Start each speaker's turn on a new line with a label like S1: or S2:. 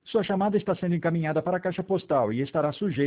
S1: Sua chamada está sendo encaminhada para a caixa postal e estará sujeita